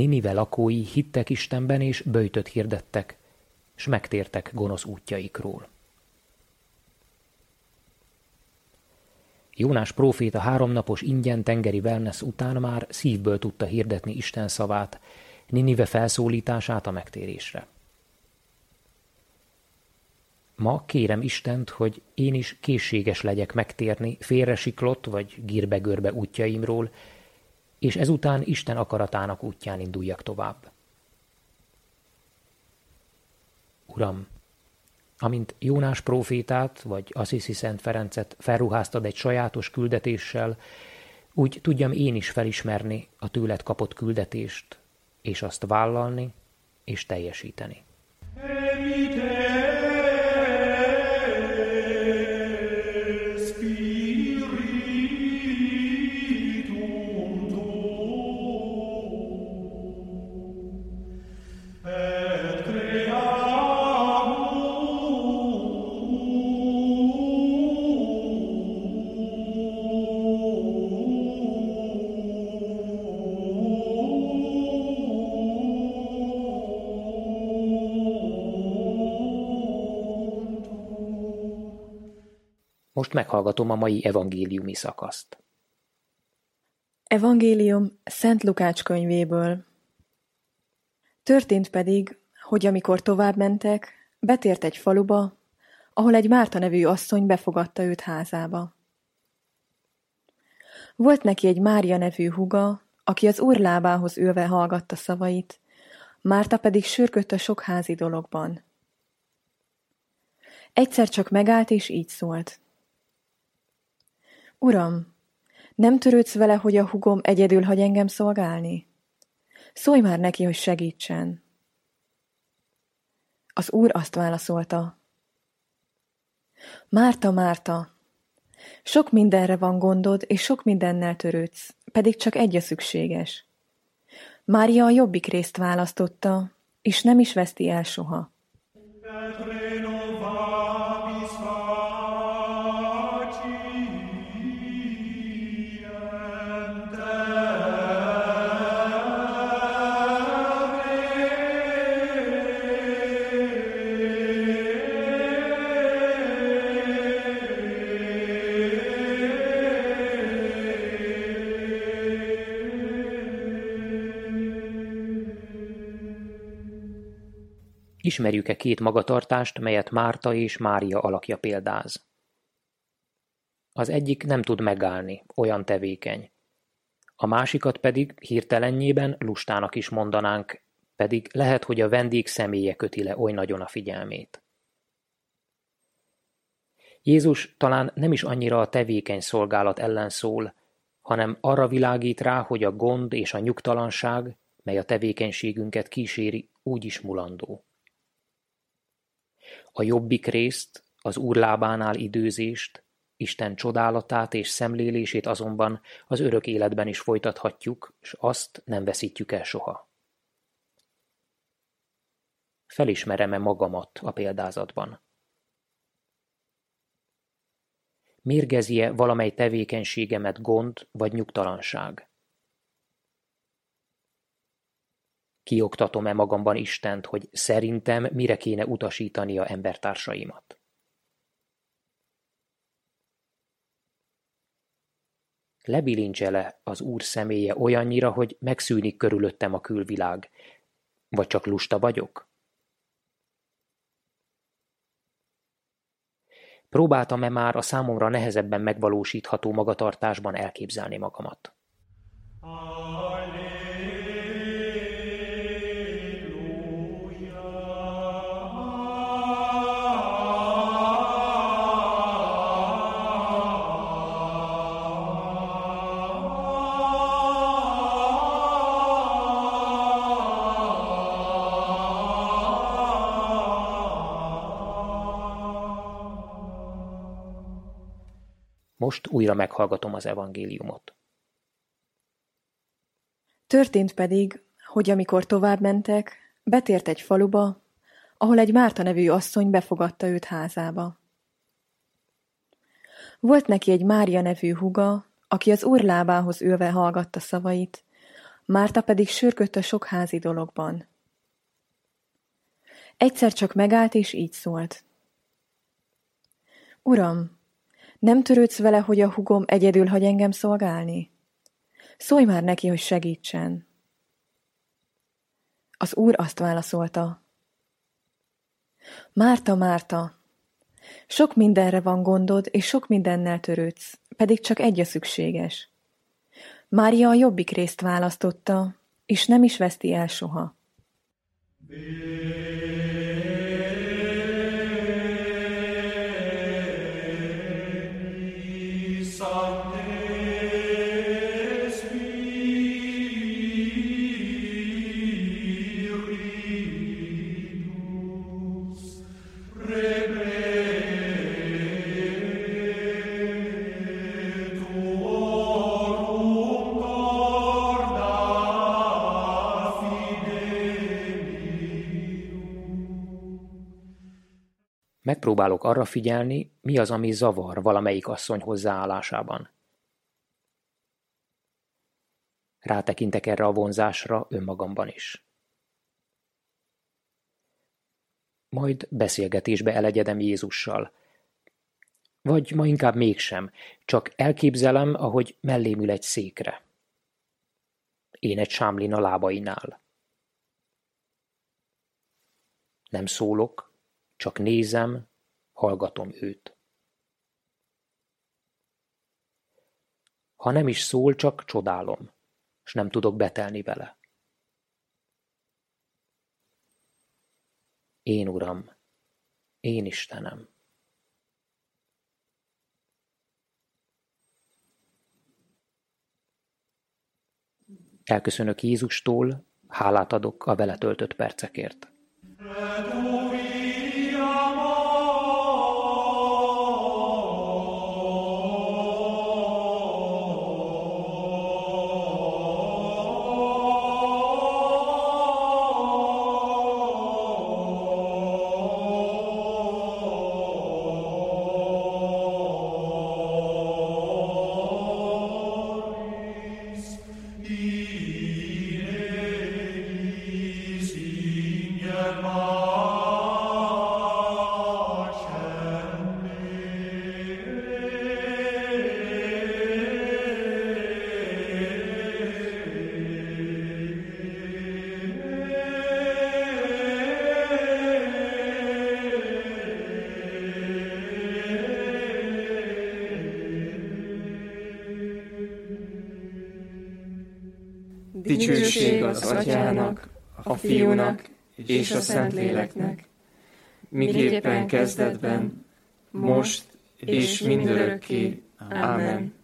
Ninive lakói hittek Istenben és böjtöt hirdettek, s megtértek gonosz útjaikról. Jónás próféta 3 napos ingyen tengeri wellness után már szívből tudta hirdetni Isten szavát, Ninive felszólítását a megtérésre. Ma kérem Istent, hogy én is készséges legyek megtérni félresiklott vagy gírbegörbe útjaimról, és ezután Isten akaratának útján induljak tovább. Uram, amint Jónás prófétát vagy Assisi Szent Ferencet felruháztad egy sajátos küldetéssel, úgy tudjam én is felismerni a tőled kapott küldetést, és azt vállalni és teljesíteni. Most meghallgatom a mai evangéliumi szakaszt. Evangélium Szent Lukács könyvéből. Történt pedig, hogy amikor tovább mentek, betért egy faluba, ahol egy Márta nevű asszony befogadta őt házába. Volt neki egy Mária nevű húga, aki az Úr lábához ülve hallgatta szavait, Márta pedig sürgött a sok házi dologban. Egyszer csak megállt és így szólt. Uram, nem törődsz vele, hogy a húgom egyedül hagy engem szolgálni? Szólj már neki, hogy segítsen. Az Úr azt válaszolta. Márta, Márta, sok mindenre van gondod, és sok mindennel törődsz, pedig csak egy a szükséges. Mária a jobbik részt választotta, és nem is veszti el soha. Ismerjük-e 2 magatartást, melyet Márta és Mária alakja példáz? Az egyik nem tud megállni, olyan tevékeny. A másikat pedig hirtelenjében lustának is mondanánk, pedig lehet, hogy a vendég személye köti le oly nagyon a figyelmét. Jézus talán nem is annyira a tevékeny szolgálat ellen szól, hanem arra világít rá, hogy a gond és a nyugtalanság, mely a tevékenységünket kíséri, úgyis mulandó. A jobbik részt, az Úr lábánál időzést, Isten csodálatát és szemlélését azonban az örök életben is folytathatjuk, s azt nem veszítjük el soha. Felismerem-e magamat a példázatban? Mérgezi-e valamely tevékenységemet gond vagy nyugtalanság? Kioktatom-e magamban Istent, hogy szerintem mire kéne utasítania embertársaimat? Lebilincse-e az Úr személye olyannyira, hogy megszűnik körülöttem a külvilág, vagy csak lusta vagyok? Próbáltam-e már a számomra nehezebben megvalósítható magatartásban elképzelni magamat? Most újra meghallgatom az evangéliumot. Történt pedig, hogy amikor tovább mentek, betért egy faluba, ahol egy Márta nevű asszony befogadta őt házába. Volt neki egy Mária nevű húga, aki az Úr lábához ülve hallgatta szavait, Márta pedig sürgött a sok házi dologban. Egyszer csak megállt, és így szólt. Uram, nem törődsz vele, hogy a húgom egyedül hagy engem szolgálni? Szólj már neki, hogy segítsen. Az Úr azt válaszolta. Márta, Márta, sok mindenre van gondod, és sok mindennel törődsz, pedig csak egy a szükséges. Mária a jobbik részt választotta, és nem is veszti el soha. Megpróbálok arra figyelni, mi az, ami zavar valamelyik asszony hozzáállásában. Rátekintek erre a vonzásra önmagamban is. Majd beszélgetésbe elegyedem Jézussal. Vagy ma inkább mégsem, csak elképzelem, ahogy mellém ül egy székre. Én egy sámlin a lábainál. Nem szólok, csak nézem, hallgatom őt. Ha nem is szól, csak csodálom, s nem tudok betelni vele. Én Uram, én Istenem. Elköszönök Jézustól, hálát adok a vele töltött percekért. Dicsőség az Atyának, a Fiúnak és a Szentléleknek, miképpen kezdetben, most és mindörökké. Ámen.